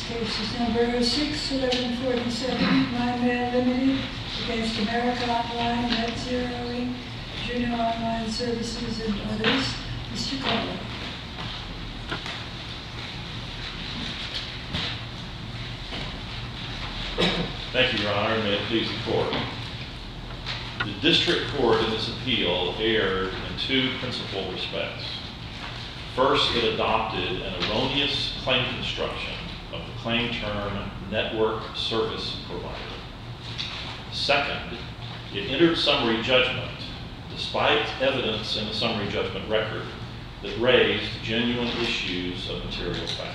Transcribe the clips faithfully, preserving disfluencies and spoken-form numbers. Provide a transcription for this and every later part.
Case is number six eleven forty-seven, MyMail Limited against America Online, Net Zeroing, Juno Online Services, and others. Mister Cutler. Thank you, Your Honor, and may it please the Court. The District Court in this appeal erred in two principal respects. First, it adopted an erroneous claim construction of the claim term network service provider. Second, it entered summary judgment despite evidence in the summary judgment record that raised genuine issues of material fact.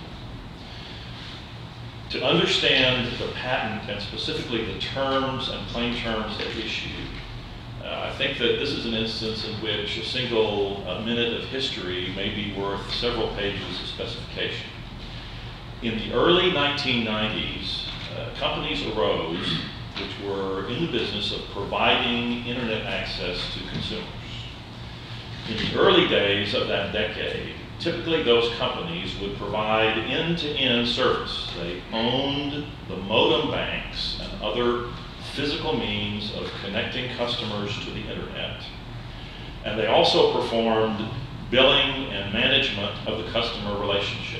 To understand the patent and specifically the terms and claim terms at issue, uh, I think that this is an instance in which a single uh, minute of history may be worth several pages of specification. In the early nineteen nineties, uh, companies arose which were in the business of providing internet access to consumers. In the early days of that decade, typically those companies would provide end-to-end service. They owned the modem banks and other physical means of connecting customers to the internet. And they also performed billing and management of the customer relationship.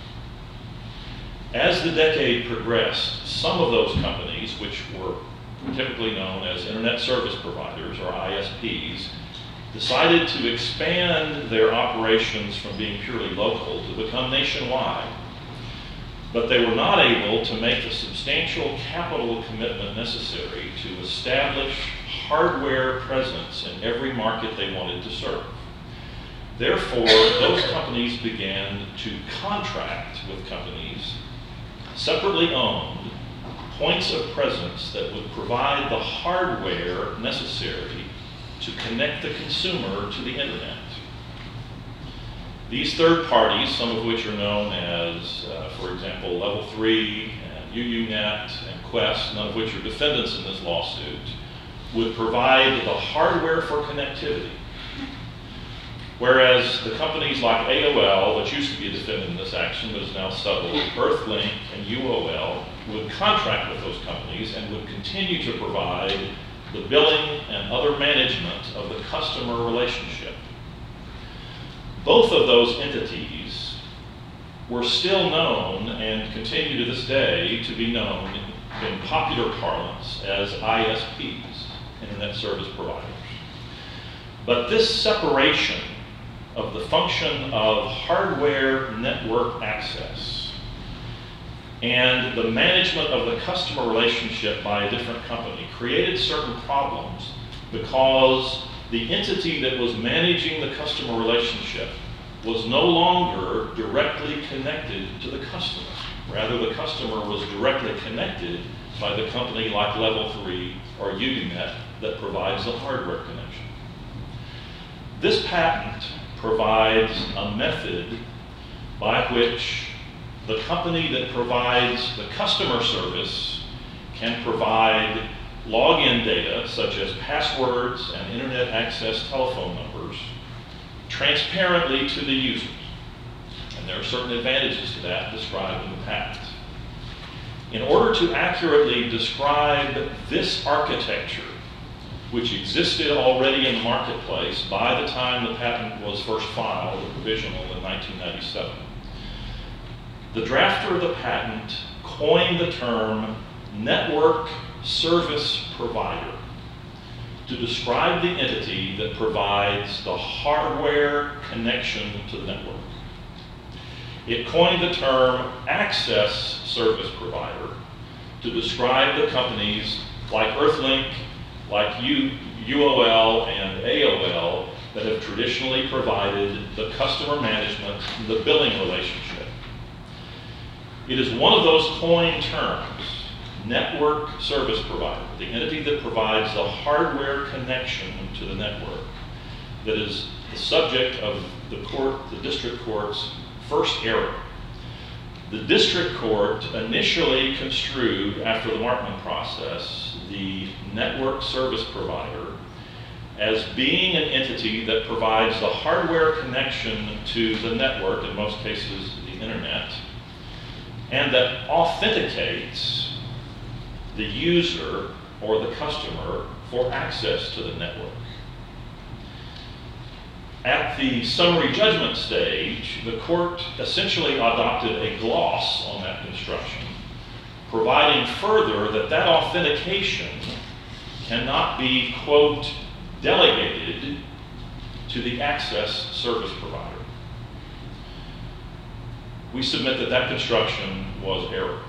As the decade progressed, some of those companies, which were typically known as internet service providers or I S Ps, decided to expand their operations from being purely local to become nationwide. But they were not able to make the substantial capital commitment necessary to establish hardware presence in every market they wanted to serve. Therefore, those companies began to contract with companies separately owned points of presence that would provide the hardware necessary to connect the consumer to the internet. These third parties, some of which are known as, uh, for example, Level three, and U U net, and Quest, none of which are defendants in this lawsuit, would provide the hardware for connectivity. Whereas the companies like A O L, which used to be a defendant in this action but is now settled, Earthlink and U O L would contract with those companies and would continue to provide the billing and other management of the customer relationship. Both of those entities were still known and continue to this day to be known in popular parlance as I S Ps, Internet Service Providers. But this separation of the function of hardware network access and the management of the customer relationship by a different company created certain problems because the entity that was managing the customer relationship was no longer directly connected to the customer. Rather, the customer was directly connected by the company like Level three or U U net that provides the hardware connection. This patent provides a method by which the company that provides the customer service can provide login data such as passwords and internet access telephone numbers transparently to the users. And there are certain advantages to that described in the patent. In order to accurately describe this architecture, which existed already in the marketplace by the time the patent was first filed, or provisional, in nineteen ninety-seven. The drafter of the patent coined the term network service provider to describe the entity that provides the hardware connection to the network. It coined the term access service provider to describe the companies like Earthlink, like U O L and A O L that have traditionally provided the customer management, the billing relationship. It is one of those coined terms, network service provider, the entity that provides the hardware connection to the network, that is the subject of the court, the district court's first error. The district court initially construed, after the Markman process, the network service provider as being an entity that provides the hardware connection to the network, in most cases the internet, and that authenticates the user or the customer for access to the network. At the summary judgment stage, the court essentially adopted a gloss on that construction, providing further that that authentication cannot be, quote, delegated to the access service provider. We submit that that construction was error.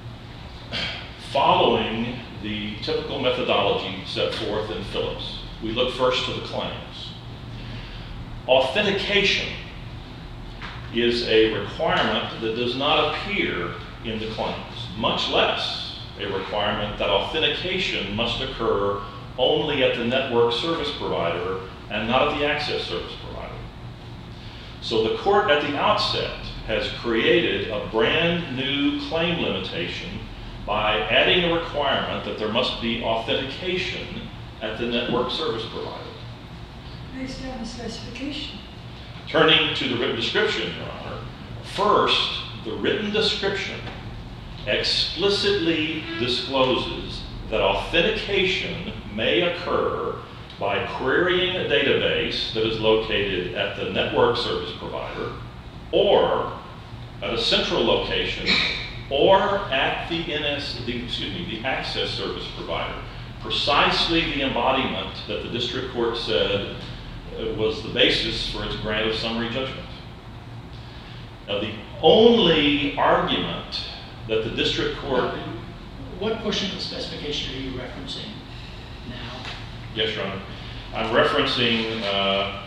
Following the typical methodology set forth in Phillips, we look first to the claims. Authentication is a requirement that does not appear in the claims, much less a requirement that authentication must occur only at the network service provider and not at the access service provider. So the court at the outset has created a brand new claim limitation by adding a requirement that there must be authentication at the network service provider. Based on the specification. Turning to the written description, Your Honor, first, the written description explicitly discloses that authentication may occur by querying a database that is located at the network service provider or at a central location or at the N S, the, excuse me, the access service provider. Precisely the embodiment that the district court said was the basis for its grant of summary judgment. Now, the only argument that the district court... What portion of the specification are you referencing now? Yes, Your Honor. I'm referencing uh,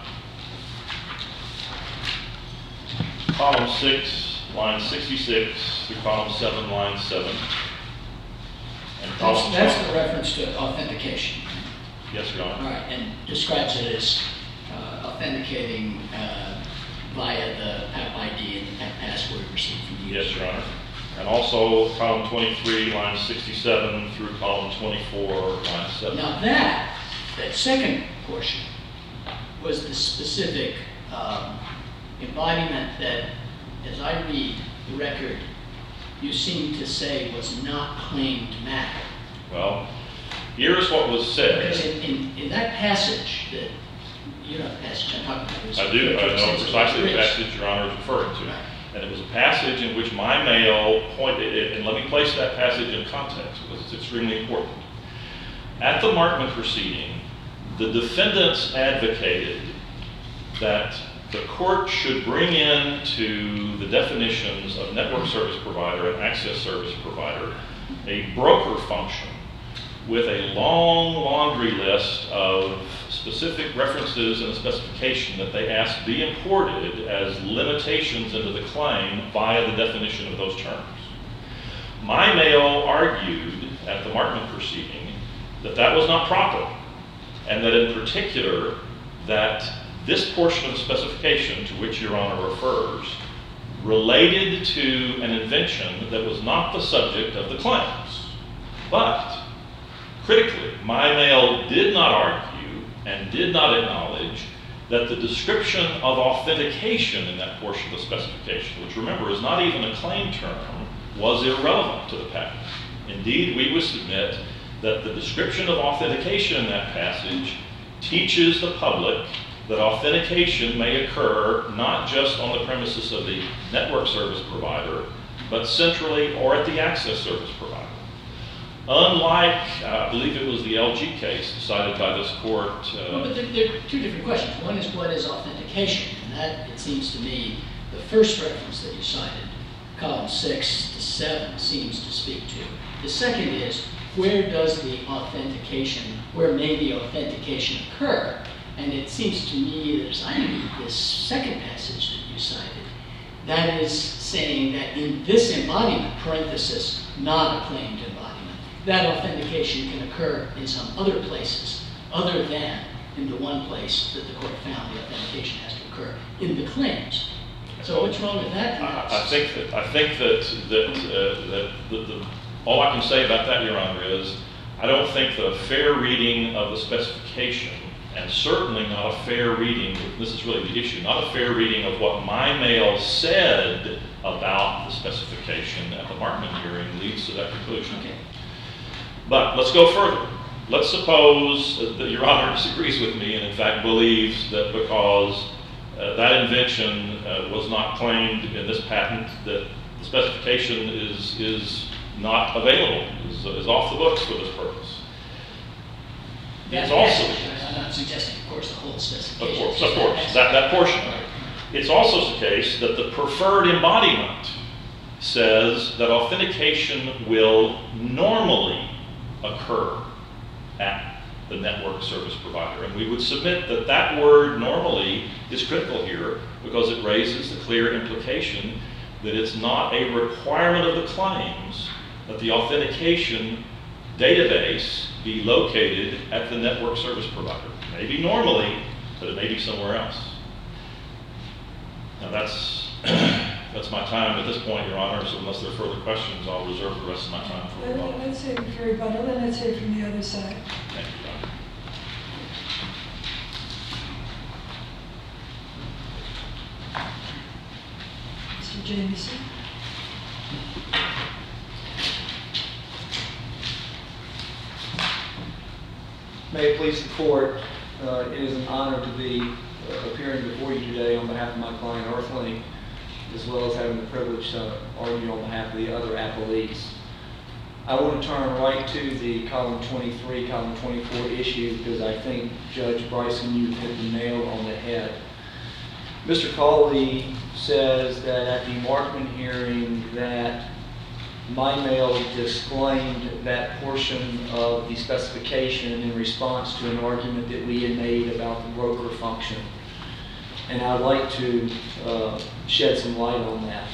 column six, line sixty-six, through column seven, line seven. And That's, that's the reference to authentication. Yes, Your Honor. All right, and describes it as uh, authenticating uh, via the app I D and the password received from the user. Yes, Your Honor. And also column twenty-three, line sixty-seven through column twenty-four, line seven. Now that, that second portion was the specific um, embodiment that, as I read the record, you seem to say was not claimed matter. Well, here's what was said. Because in, in, in that passage, that you know the passage I'm talking about. Was I do. I know precisely the passage Your Honor is referring to. Right. And it was a passage in which my mail pointed, and let me place that passage in context because it's extremely important. At the Markman proceeding, the defendants advocated that the court should bring into the definitions of network service provider and access service provider a broker function with a long laundry list of specific references and a specification that they asked be imported as limitations into the claim via the definition of those terms. My mail argued at the Markman proceeding that that was not proper, and that in particular that this portion of the specification to which Your Honor refers related to an invention that was not the subject of the claims. But critically, my mail did not argue and did not acknowledge that the description of authentication in that portion of the specification, which remember is not even a claim term, was irrelevant to the patent. Indeed, we would submit that the description of authentication in that passage teaches the public that authentication may occur not just on the premises of the network service provider, but centrally or at the access service provider. Unlike, uh, I believe it was the L G case decided by this court. Uh, well, but there, there are two different questions. One is what is authentication? And that, it seems to me, the first reference that you cited, column six to seven, seems to speak to. The second is, where does the authentication, where may the authentication occur? And it seems to me that as I read this second passage that you cited, that is saying that in this embodiment, parenthesis, not a claimed embodiment, that authentication can occur in some other places other than in the one place that the court found the authentication has to occur, in the claims. So what's wrong with that analysis? I, I think that I think that that, uh, that the, the, all I can say about that, Your Honor, is I don't think that a fair reading of the specification, and certainly not a fair reading, this is really the issue, not a fair reading of what my mail said about the specification at the Markman hearing leads to that conclusion. Okay. But let's go further. Let's suppose that Your Honor disagrees with me and in fact believes that because uh, that invention uh, was not claimed in this patent, that the specification is, is not available, is, is off the books for this purpose. It's also the case. I'm not suggesting, of course, the whole Of specification. course, of course, that, that portion of it. It's also the case that the preferred embodiment says that authentication will normally occur at the network service provider. And we would submit that that word normally is critical here because it raises the clear implication that it's not a requirement of the claims that the authentication database be located at the network service provider. Maybe normally, but it may be somewhere else. Now that's that's my time at this point, Your Honor, so unless there are further questions, I'll reserve the rest of my time for Let- rebuttal. Let's hear for rebuttal, then let's hear from the other side. Thank you, Your Honor. Mister Jamieson. May it please the court, uh, it is an honor to be uh, appearing before you today on behalf of my client Earthlink, as well as having the privilege to argue on behalf of the other appellees. I want to turn right to the column twenty-three, column twenty-four issue because I think Judge Bryson, you hit the nail on the head. Mister Cawley says that at the Markman hearing that MyMail disclaimed that portion of the specification in response to an argument that we had made about the broker function. And I'd like to uh, shed some light on that.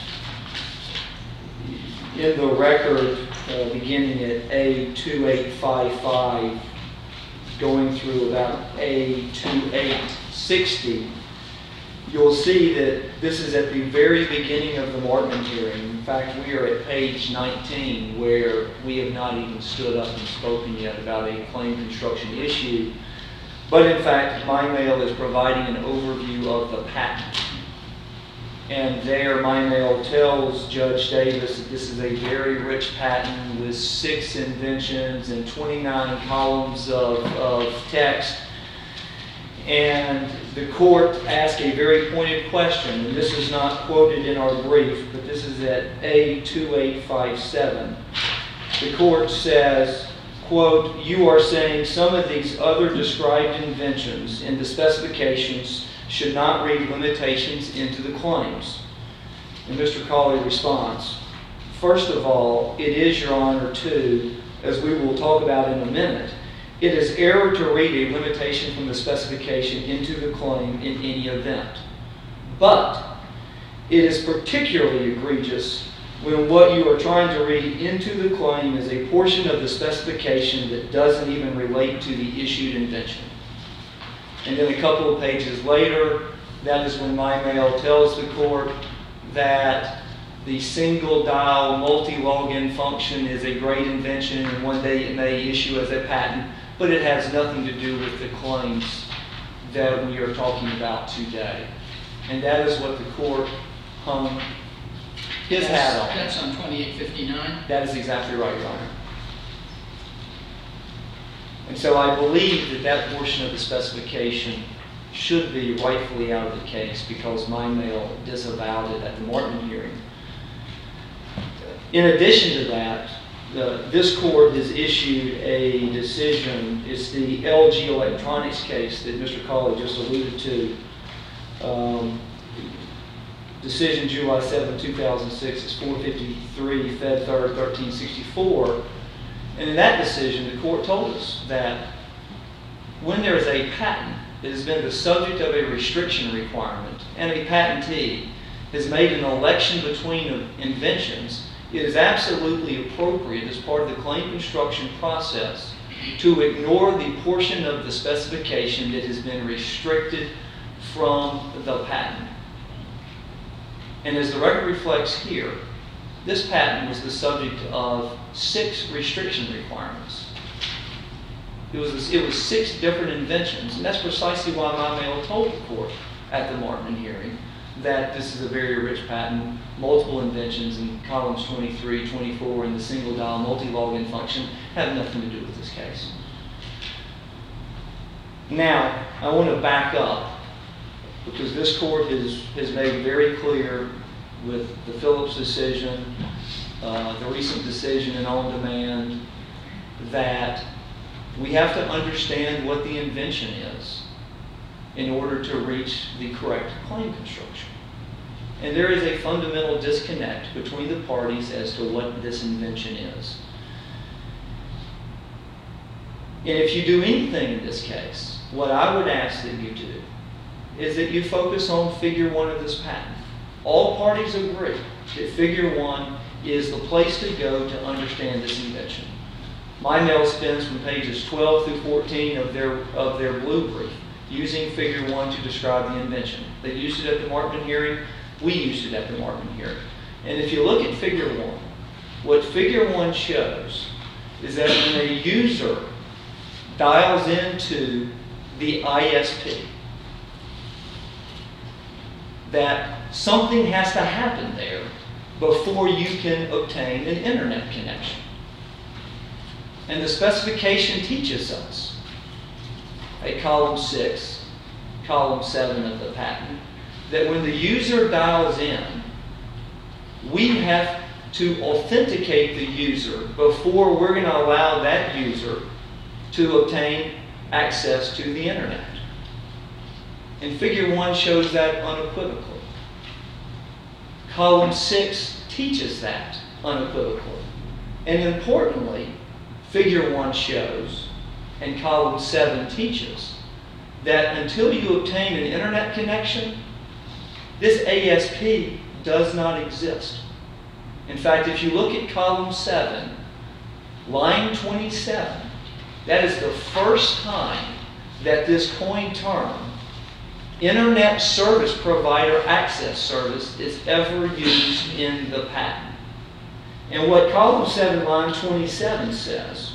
In the record, uh, beginning at A two eight five five, going through about A two eight sixty, you'll see that this is at the very beginning of the Markman hearing. In fact, we are at page nineteen, where we have not even stood up and spoken yet about a claim construction issue. But in fact, MyMail is providing an overview of the patent. And there, MyMail tells Judge Davis that this is a very rich patent with six inventions and twenty-nine columns of, of text. And the court asked a very pointed question, and this is not quoted in our brief, but this is at A two eight five seven. The court says, quote, "You are saying some of these other described inventions in the specifications should not read limitations into the claims." And Mister Cawley responds, "First of all, it is, Your Honor, too, as we will talk about in a minute, it is error to read a limitation from the specification into the claim in any event. But it is particularly egregious when what you are trying to read into the claim is a portion of the specification that doesn't even relate to the issued invention." And then a couple of pages later, that is when MyMail tells the court that the single dial multi-login function is a great invention and one day it may issue as a patent, but it has nothing to do with the claims that we are talking about today. And that is what the court hung his hat on. That's on twenty-eight fifty-nine? That is exactly right, Your Honor. And so I believe that that portion of the specification should be rightfully out of the case because MyMail disavowed it at the Markman hearing. In addition to that, the, this court has issued a decision. It's the L G Electronics case that Mister Cawley just alluded to. Um, decision July seventh, two thousand six, it's four fifty-three, Fed third, thirteen sixty-four. And in that decision, the court told us that when there is a patent that has been the subject of a restriction requirement and a patentee has made an election between inventions, it is absolutely appropriate as part of the claim construction process to ignore the portion of the specification that has been restricted from the patent. And as the record reflects here, this patent was the subject of six restriction requirements. It was, it was six different inventions, and that's precisely why MyMail told the court at the Markman hearing that this is a very rich patent, multiple inventions in columns twenty-three, twenty-four, and the single dial multi-login function have nothing to do with this case. Now, I want to back up, because this court has, has made very clear with the Phillips decision, uh, the recent decision in On Demand, that we have to understand what the invention is in order to reach the correct claim construction. And there is a fundamental disconnect between the parties as to what this invention is. And if you do anything in this case, what I would ask that you do is that you focus on figure one of this patent. All parties agree that figure one is the place to go to understand this invention. Meinel spends from pages twelve through fourteen of their, of their blue brief using figure one to describe the invention. They used it at the Markman hearing. We used it at the Markman hearing. And if you look at figure one, what figure one shows is that when a user dials into the I S P, that something has to happen there before you can obtain an internet connection. And the specification teaches us, at column six, column seven of the patent, that when the user dials in, we have to authenticate the user before we're going to allow that user to obtain access to the internet. And figure one shows that unequivocally. Column six teaches that unequivocally. And importantly, figure one shows, and column seven teaches, that until you obtain an internet connection, this A S P does not exist. In fact, if you look at column seven, line twenty-seven, that is the first time that this coined term, Internet Service Provider Access Service, is ever used in the patent. And what column seven, line twenty-seven says,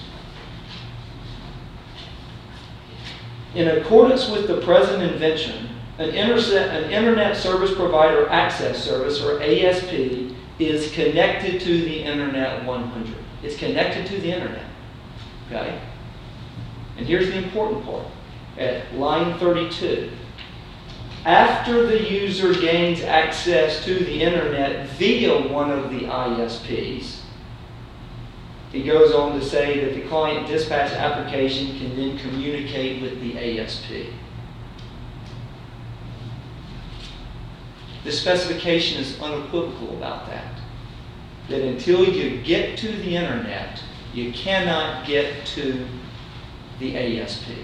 in accordance with the present invention, an, an Internet Service Provider Access Service, or A S P, is connected to the Internet one hundred. It's connected to the Internet. Okay? And here's the important part. At line thirty-two, after the user gains access to the Internet via one of the I S Ps, he goes on to say that the client dispatch application can then communicate with the A S P. The specification is unequivocal about that. That until you get to the Internet, you cannot get to the A S P.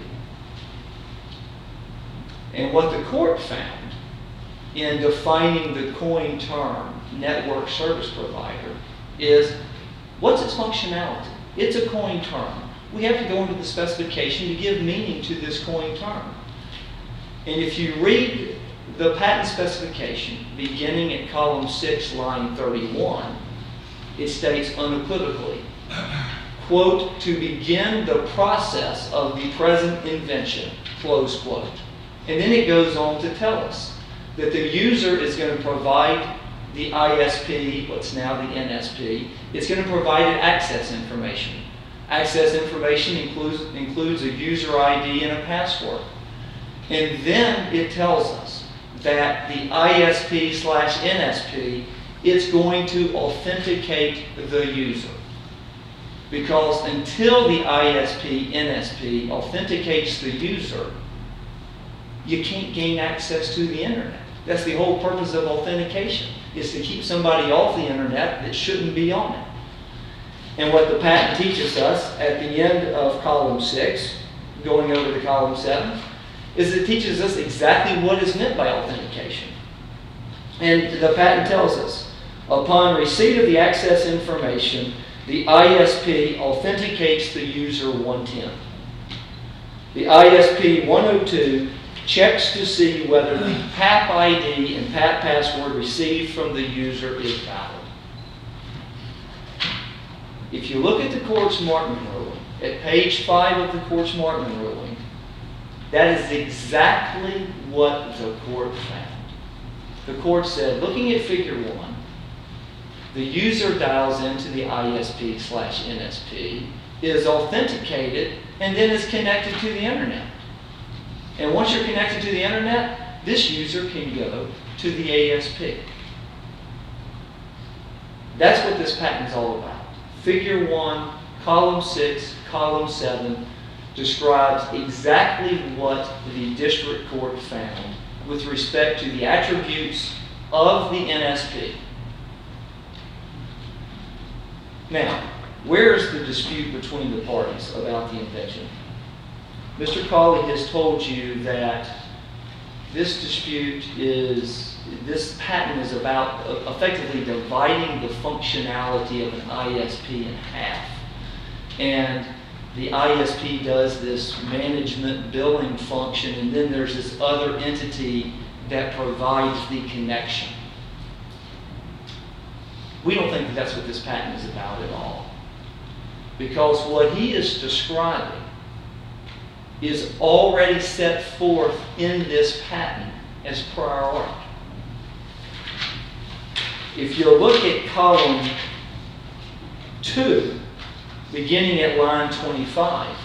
And what the court found in defining the coined term, network service provider, is what's its functionality? It's a coined term. We have to go into the specification to give meaning to this coined term. And if you read the patent specification, beginning at column six, line thirty-one, it states unequivocally, quote, to begin the process of the present invention, close quote. And then it goes on to tell us that the user is going to provide the I S P, what's now the N S P, it's going to provide access information. Access information includes, includes a user I D and a password. And then it tells us that the I S P slash N S P, it's going to authenticate the user. Because until the I S P, N S P authenticates the user, you can't gain access to the Internet. That's the whole purpose of authentication, is to keep somebody off the Internet that shouldn't be on it. And what the patent teaches us at the end of column six, going over to column seven, is it teaches us exactly what is meant by authentication. And the patent tells us, upon receipt of the access information, the I S P authenticates the user one ten. The I S P one oh two checks to see whether the P A P I D and P A P password received from the user is valid. If you look at the court's Markman ruling, at page five of the court's Markman ruling, that is exactly what the court found. the court said, looking at figure one, the user dials into the I S P slash N S P, is authenticated, and then is connected to the internet. And once you're connected to the internet, this user can go to the A S P. That's what this patent is all about. Figure one, column six, column seven describes exactly what the district court found with respect to the attributes of the N S P. Now, where is the dispute between the parties about the invention? Mister Cawley has told you that this dispute is, this patent is about effectively dividing the functionality of an I S P in half. And the I S P does this management billing function, and then there's this other entity that provides the connection. We don't think that that's what this patent is about at all. Because what he is describing is already set forth in this patent as prior art. If you look at column two, beginning at line twenty-five,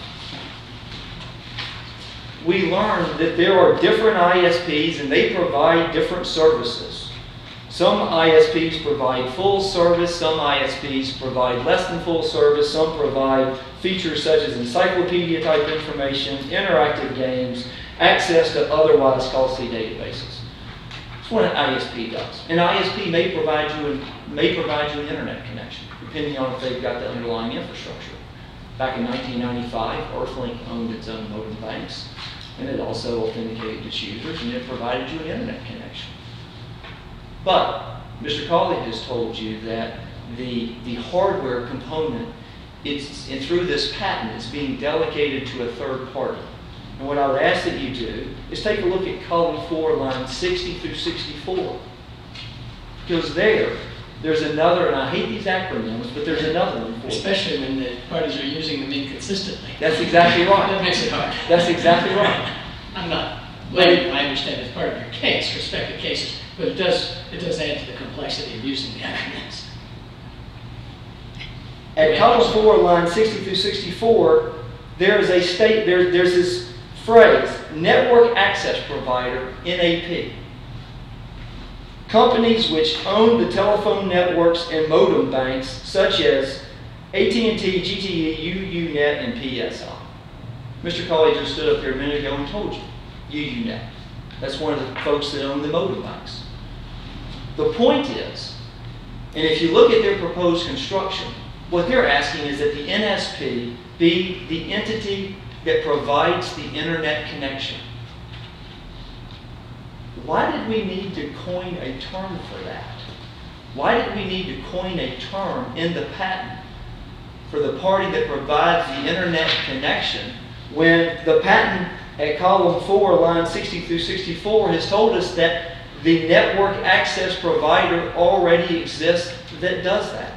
we learn that there are different I S Ps and they provide different services. Some I S Ps provide full service, some I S Ps provide less than full service, some provide features such as encyclopedia type information, interactive games, access to otherwise costly databases. That's what an I S P does. An I S P may provide you an, may provide you an internet connection, depending on if they've got the underlying infrastructure. Back in nineteen ninety-five, Earthlink owned its own modem banks, and it also authenticated its users, and it provided you an internet connection. But Mister Cawley has told you that the, the hardware component, it's, and through this patent, is being delegated to a third party. And what I would ask that you do is take a look at column four, lines sixty through sixty-four. Because there, there's another, and I hate these acronyms, but there's another one for you. Especially when the parties are using them inconsistently. That's exactly right. That makes it hard. That's exactly right. I'm not, well, I understand it's part of your case, respective cases, but it does, it does add to the complexity of using the acronyms. At column four, line sixty through sixty-four, there is a state, there, there's this phrase, network access provider, N A P. Companies which own the telephone networks and modem banks, such as A T and T, G T E, U U net, and P S I. Mister Cawley just stood up here a minute ago and told you, U U net. That's one of the folks that own the modem banks. The point is, and if you look at their proposed construction, what they're asking is that the N S P be the entity that provides the internet connection. Why did we need to coin a term for that? Why did we need to coin a term in the patent for the party that provides the internet connection when the patent at column four, line sixty through sixty-four has told us that the network access provider already exists that does that?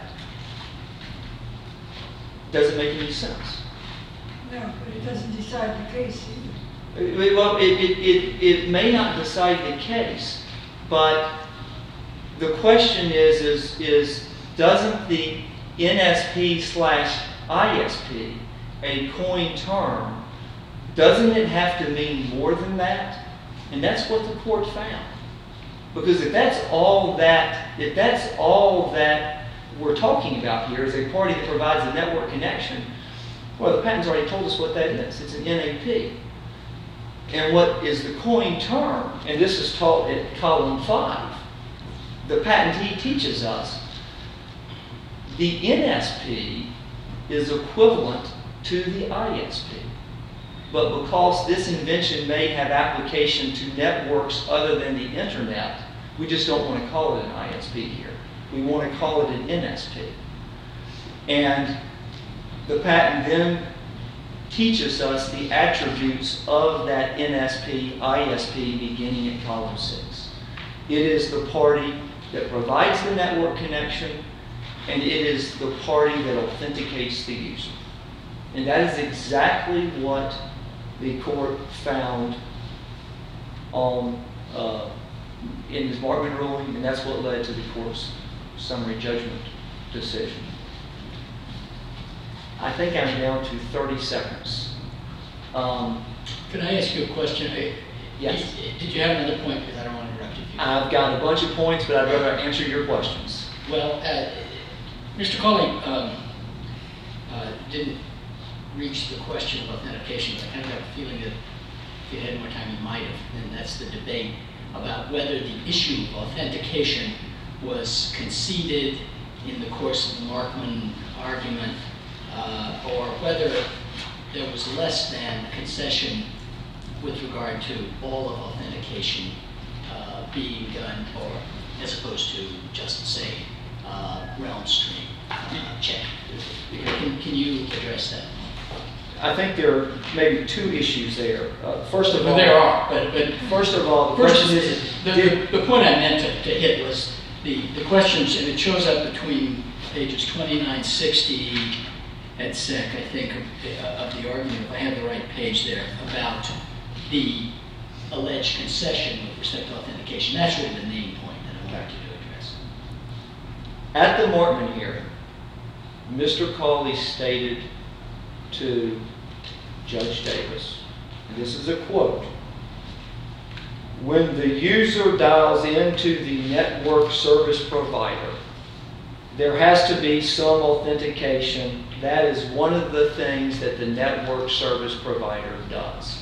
Doesn't make any sense. No, but it doesn't decide the case either. Well, it, it, it, it may not decide the case, but the question is, is, is doesn't the N S P slash I S P, a coined term, doesn't it have to mean more than that? And that's what the court found. Because if that's all that, if that's all that we're talking about here is a party that provides a network connection, well, the patent's already told us what that is. It's an N A P. And what is the coined term, and this is taught at column five, the patentee teaches us the N S P is equivalent to the I S P. But because this invention may have application to networks other than the internet, we just don't want to call it an I S P here. We want to call it an N S P. And the patent then teaches us the attributes of that N S P, I S P beginning at column six. It is the party that provides the network connection, and it is the party that authenticates the user. And that is exactly what the court found on, uh, in, in his Markman ruling, and that's what led to the court's summary judgment decision. I think I'm down to thirty seconds. Um, Could I ask you a question? Yes. Did you have another point? Because I don't want to interrupt you. I've got a bunch of points, but I'd rather answer your questions. Well, uh, Mister Cawley um, uh, didn't reach the question of authentication, but I kind of have a feeling that if you had more time, you might have. And that's the debate about whether the issue of authentication was conceded in the course of the Markman argument, uh, or whether there was less than concession with regard to all of authentication uh, being done, or as opposed to just say uh, realm stream uh, check. Can, can you address that? I think there are maybe two issues there. Uh, first of Well, all, there are, but, but first of all, the first question is, is, the, did, the, the point I meant to, to hit was the, the questions, and it shows up between pages twenty-nine sixty at sec, I think, of, uh, of the argument, if I have the right page there, about the alleged concession with respect to authentication. That's really the main point that I wanted to address. at the Markman hearing, Mister Cawley stated to Judge Davis, and this is a quote, "When the user dials into the network service provider, there has to be some authentication. That is one of the things that the network service provider does."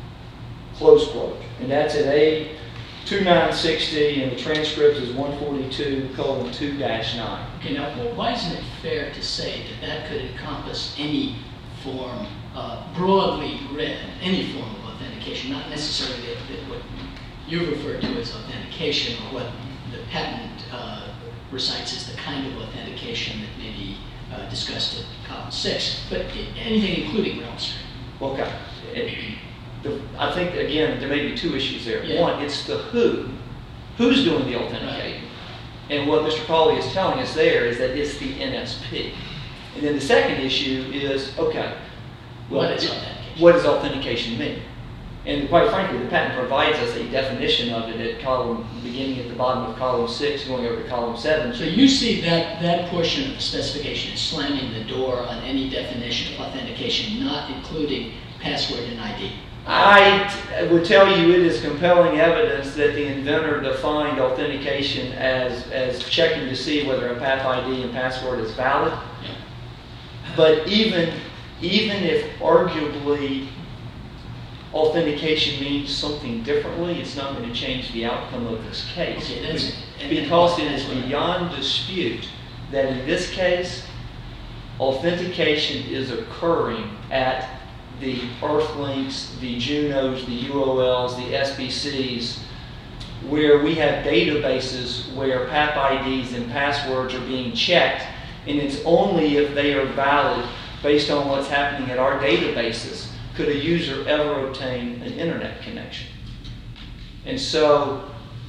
Close quote. And that's at A twenty-nine sixty, and the transcript is one forty-two colon two dash nine. Okay, now, well, why isn't it fair to say that that could encompass any form, uh, broadly read, any form of authentication, not necessarily that, that what you refer to as authentication, or what the patent uh, recites as the kind of authentication that may be uh, discussed at column six, but anything including realm stream. Okay. It, the, I think, again, there may be two issues there. Yeah. One, it's the who. Who's doing the authenticating? Right. And what Mister Cawley is telling us there is that it's the N S P. And then the second issue is, okay, well, what is authentication? What does authentication mean? And quite frankly, the patent provides us a definition of it at column, beginning at the bottom of column six, going over to column seven. So you see that, that portion of the specification is slamming the door on any definition of authentication, not including password and I D. I t- would tell you it is compelling evidence that the inventor defined authentication as, as checking to see whether a path I D and password is valid. Yeah. But even, even if arguably authentication means something differently, it's not going to change the outcome of this case. Okay, that's, because it is beyond dispute that in this case, authentication is occurring at the Earthlinks, the Junos, the U O Ls, the S B Cs, where we have databases where P A P I Ds and passwords are being checked, and it's only if they are valid based on what's happening at our databases could a user ever obtain an internet connection. And so,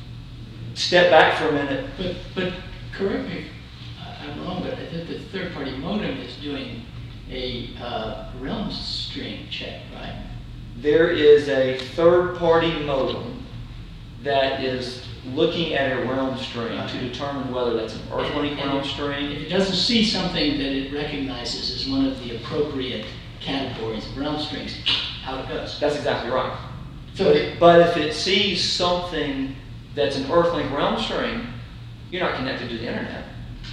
step back for a minute. But, but correct me if I'm wrong, but I think the third-party modem is doing a uh, realm stream check, right? There is a third-party modem that is looking at a realm stream right. to determine whether that's an Earthlink realm stream. If it doesn't see something that it recognizes as one of the appropriate categories of realm strings, out it goes. That's exactly right. So but, it, but if it sees something that's an Earthlink realm string, you're not connected to the internet.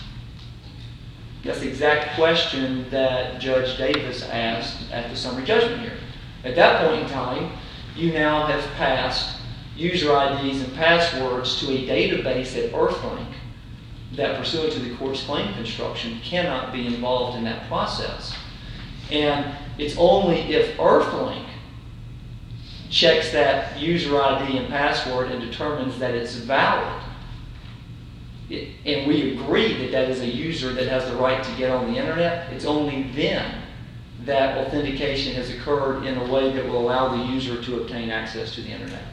That's the exact question that Judge Davis asked at the summary judgment hearing. At that point in time, you now have passed user I Ds and passwords to a database at Earthlink that, pursuant to the court's claim construction, cannot be involved in that process. And it's only if Earthlink checks that user I D and password and determines that it's valid, it, and we agree that that is a user that has the right to get on the internet, it's only then that authentication has occurred in a way that will allow the user to obtain access to the internet.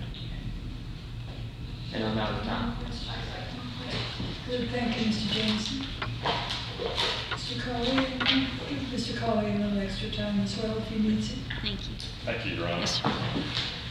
And I'm out of time. Good, thank you, Mister Jameson. Mister Cawley, give Mister Cawley a little extra time as well if he needs it. Thank you. Thank you, Your Honor. Yes, sir.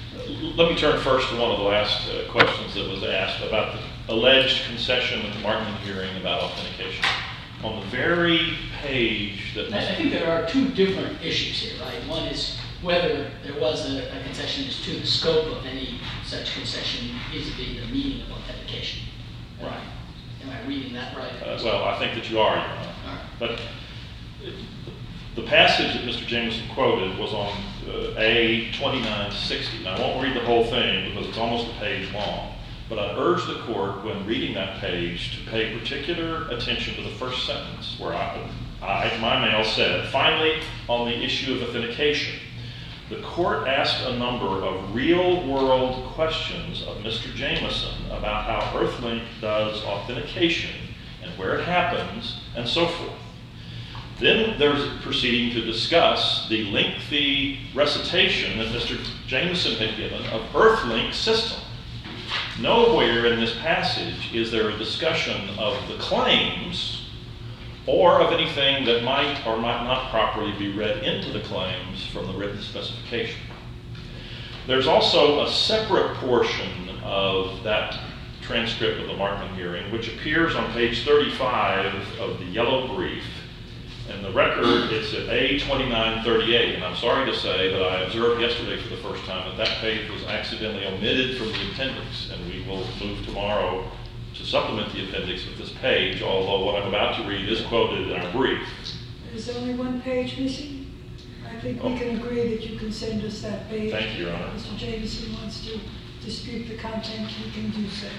Let me turn first to one of the last uh, questions that was asked about the alleged concession at the Markman hearing about authentication. On the very page that... I I think there are two different issues here, right? One is whether there was a, a concession as to the scope of any such concession vis-a-vis the meaning of authentication. Am Right. I- Am I reading that right? Uh, well, I think that you are, Your Honor. All right. But it, the passage that Mister Jameson quoted was on uh, A twenty-nine sixty. Now, I won't read the whole thing because it's almost a page long. But I urge the court, when reading that page, to pay particular attention to the first sentence, where I, I my mail said, finally, on the issue of authentication, the court asked a number of real-world questions of Mister Jameson about how Earthlink does authentication and where it happens, and so forth. Then there's proceeding to discuss the lengthy recitation that Mister Jameson had given of Earthlink's system. Nowhere in this passage is there a discussion of the claims or of anything that might or might not properly be read into the claims from the written specification. There's also a separate portion of that transcript of the Markman hearing, which appears on page thirty-five of the yellow brief. In the record, it's at A twenty-nine thirty-eight, and I'm sorry to say that I observed yesterday for the first time that that page was accidentally omitted from the appendix, and we will move tomorrow to supplement the appendix with this page, although what I'm about to read is quoted in our brief. There's only one page missing. I think we can agree that you can send us that page. Thank you, Your Honor. Mister Jameson wants to dispute the content, he can do so.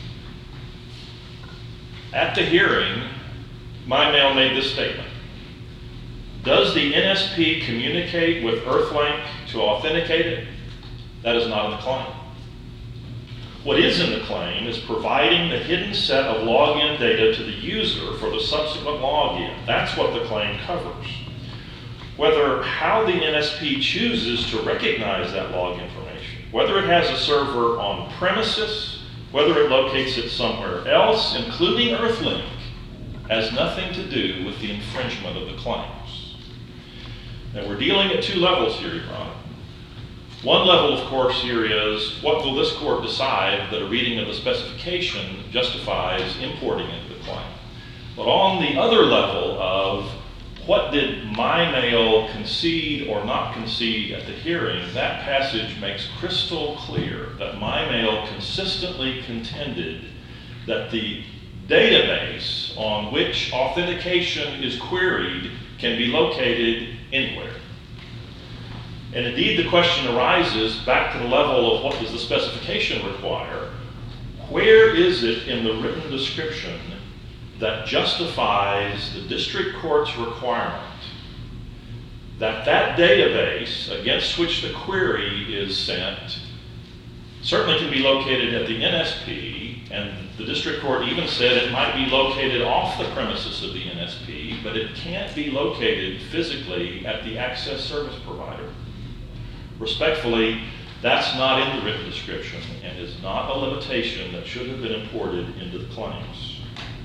At the hearing, my mail made this statement. Does the N S P communicate with Earthlink to authenticate it? That is not in the claim. What is in the claim is providing the hidden set of login data to the user for the subsequent login. That's what the claim covers. Whether how the N S P chooses to recognize that log information, whether it has a server on premises, whether it locates it somewhere else, including Earthlink, has nothing to do with the infringement of the claims. Now, we're dealing at two levels here, Your Honor. One level, of course, here is what will this court decide that a reading of the specification justifies importing into the claim. But on the other level of what did my mail concede or not concede at the hearing, that passage makes crystal clear that my mail consistently contended that the database on which authentication is queried can be located anywhere. And indeed, the question arises back to the level of what does the specification require? Where is it in the written description that justifies the district court's requirement that that database against which the query is sent certainly can be located at the N S P, and the district court even said it might be located off the premises of the N S P, but it can't be located physically at the access service provider. Respectfully, that's not in the written description and is not a limitation that should have been imported into the claims.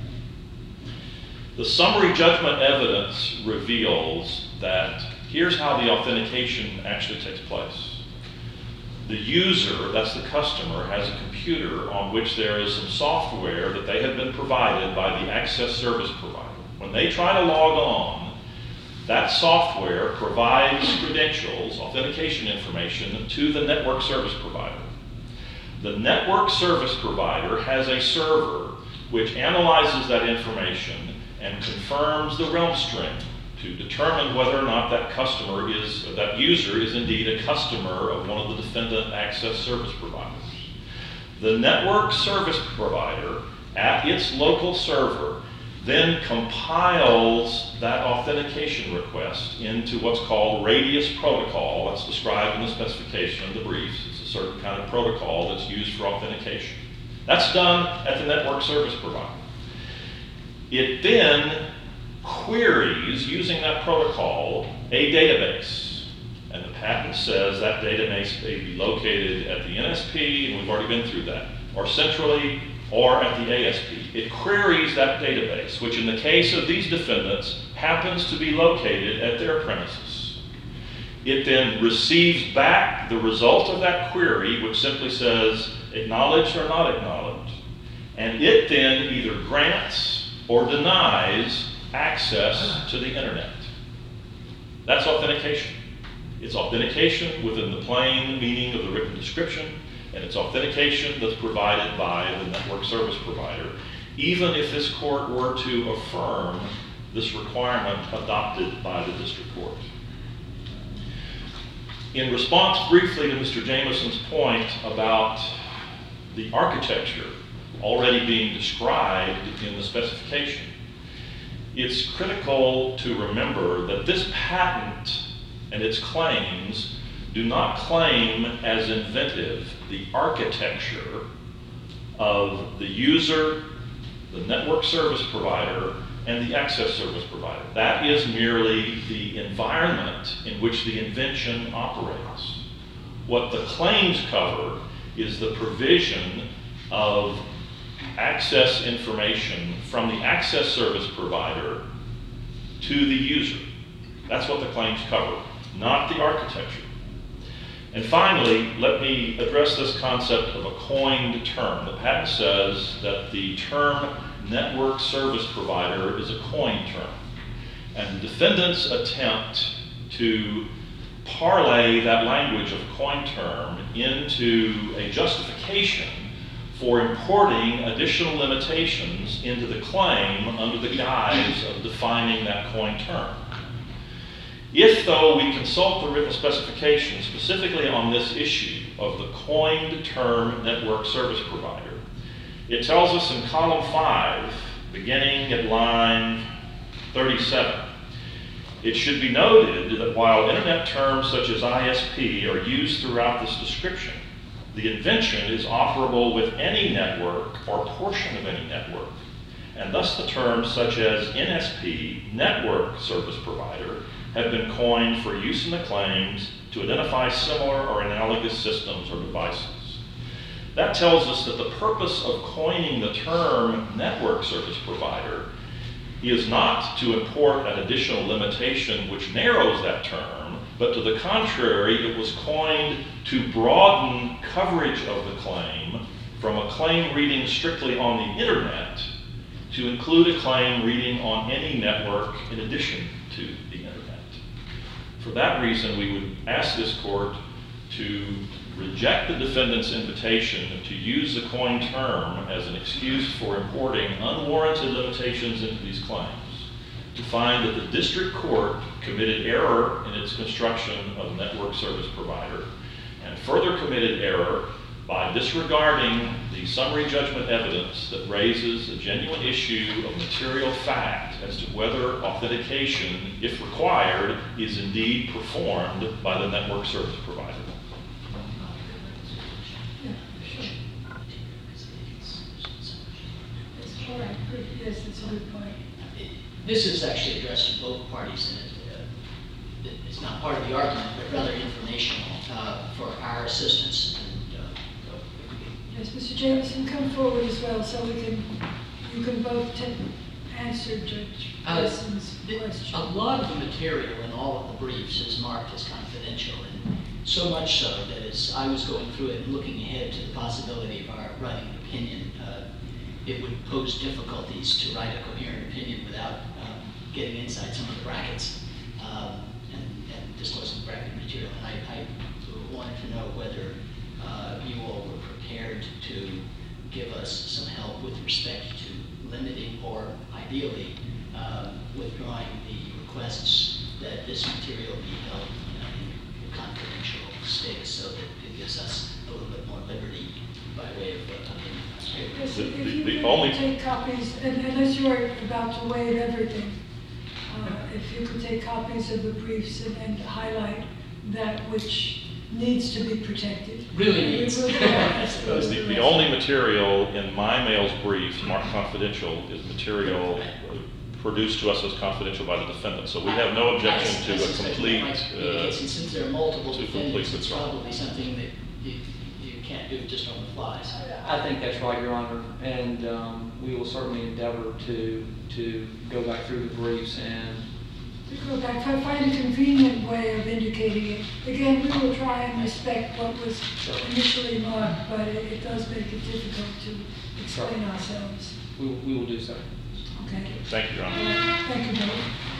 The summary judgment evidence reveals that here's how the authentication actually takes place. The user, that's the customer, has a computer on which there is some software that they have been provided by the access service provider. When they try to log on, that software provides credentials, authentication information, to the network service provider. The network service provider has a server which analyzes that information and confirms the realm string to determine whether or not that customer is, that user is indeed a customer of one of the defendant access service providers. The network service provider at its local server then compiles that authentication request into what's called radius protocol. That's described in the specification of the briefs. It's a certain kind of protocol that's used for authentication. That's done at the network service provider. It then queries, using that protocol, a database. And the patent says that database may be located at the N S P, and we've already been through that, or centrally, or at the A S P. It queries that database, which in the case of these defendants happens to be located at their premises. It then receives back the result of that query, which simply says acknowledged or not acknowledged. And it then either grants or denies access to the internet. That's authentication. It's authentication within the plain meaning of the written description, and it's authentication that's provided by the network service provider, even if this court were to affirm this requirement adopted by the district court. In response briefly to Mister Jameson's point about the architecture already being described in the specification, it's critical to remember that this patent and its claims do not claim as inventive the architecture of the user, the network service provider, and the access service provider. That is merely the environment in which the invention operates. What the claims cover is the provision of access information from the access service provider to the user. That's what the claims cover, not the architecture. And finally, let me address this concept of a coined term. The patent says that the term network service provider is a coined term. And the defendants attempt to parlay that language of a coined term into a justification for importing additional limitations into the claim under the guise of defining that coined term. If, though, we consult the written specification specifically on this issue of the coined term network service provider, it tells us in column five, beginning at line thirty-seven, it should be noted that while internet terms such as I S P are used throughout this description, the invention is operable with any network or portion of any network, and thus the terms such as N S P, network service provider, have been coined for use in the claims to identify similar or analogous systems or devices. That tells us that the purpose of coining the term network service provider is not to import an additional limitation which narrows that term, but to the contrary, it was coined to broaden coverage of the claim from a claim reading strictly on the internet to include a claim reading on any network in addition to the internet. For that reason, we would ask this court to reject the defendant's invitation to use the coined term as an excuse for importing unwarranted limitations into these claims, to find that the district court committed error in its construction of network service provider, and further committed error by disregarding the summary judgment evidence that raises a genuine issue of material fact as to whether authentication, if required, is indeed performed by the network service provider. All right, good. Yes, that's a good point. This is actually addressed to both parties, and it, uh, it- it's not part of the argument, but rather informational uh, for our assistance. And, uh, so it could be- Yes, Mister Jameson, come forward as well, so we can, you can both ta- answer Judge Uh, Wilson's the- question. A lot of the material in all of the briefs is marked as confidential, and so much so that as I was going through it and looking ahead to the possibility of our writing an opinion, uh, it would pose difficulties to write a coherent opinion without um, getting inside some of the brackets um, and, and disclosing the bracket material. And I, I wanted to know whether uh, you all were prepared to give us some help with respect to limiting or ideally um, withdrawing the requests that this material be held uh, in confidential status so that it gives us a little bit more liberty by way of uh, opinion. Yes, The- if the- you the could only- take copies, and unless you're about to waive everything, uh, if you could take copies of the briefs and and highlight that which needs to be protected. Really And we needs. will go on as The, those the directions. only material in my mail's briefs marked confidential is material produced to us as confidential by the defendant. So we have no objection I- I to a suspect that complete, might be the uh, case, and since there are multiple to complete defendants, it's withdrawal. probably something that you, you can't do just on the fly. So I think that's right, Your Honor, and um, we will certainly endeavor to, to go back through the briefs and, to go back, fi- find a convenient way of indicating it. Again, we will try and respect what was initially marked, but it, it does make it difficult to explain ourselves. We will, we will do so. Okay. Thank you, Your All Honor. right. Thank you, Bill.